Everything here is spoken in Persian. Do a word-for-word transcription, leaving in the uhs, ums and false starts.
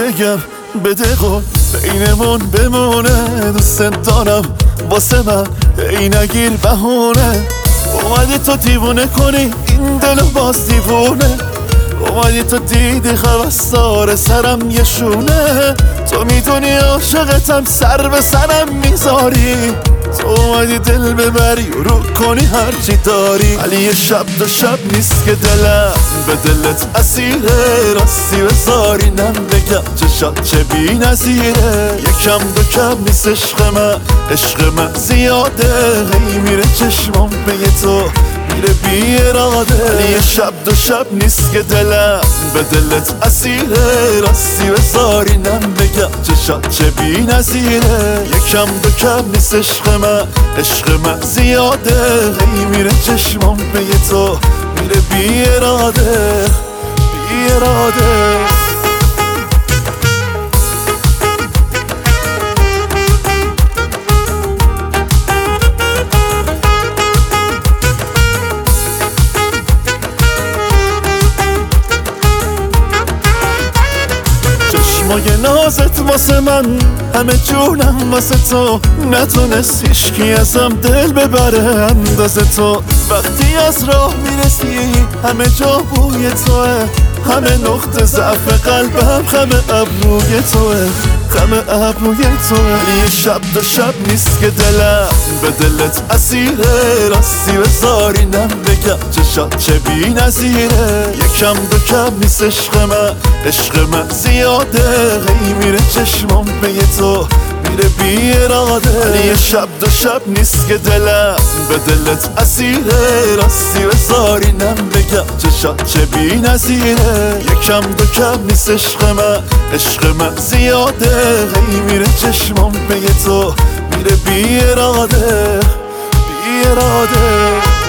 بگم بده قول بینمون بمونه، دوست دارم واسه من ای نگیر بهونه. اومدی تو دیوونه کنی این دلو باز دیوونه، اومدی تو دیدی خواستار سرم یه شونه. تو میدونی عاشقتم سر به سرم میذاری، تو اومدی دل ببری و رو کنی هرچی داری. ولی یه شب دو شب نیست که دلم به دلت اسیره، راستی بذاری نم بگم چشات چه بی نظیره. یکم دو کم نیست عشق من، عشق من زیاده، هی میره چشمام به تو میره بی اراده. ولی یه شب دو شب نیست که دلم به دلت اسیره، راستی بذاری نم بگم چشات چه بی نظیره. یکم دو کم نیست عشق من، عشق من زیاده، هی میره چشمام به تو میره بی اراده بی اراده. چشمای نازت واسه من همه جونم واسه تو، نتونست هیچکی ازم دل ببره اندازه تو. وقتی از راه میرسی همه جا بوی توه، همه نقطه ضعف قلبم همه ابروی توه، همه ابروی توه. ولی یه شب دو شب نیست که دلم به دلت اسیره، راستی بذاری نم بگم چشات چه بی نظیره. یکم دو کم نیست عشق من، عشق من زیاده، هی میره چشمام به تو میره بی اراده. ولی یه شب دو شب نیست که دلم به دلت اسیره، راستی بذاری نم بگم چشات چه بی نظیره. یکم دو کم نیست عشق من، عشق من زیاده، هی میره چشمام به تو میره بی اراده بی اراده.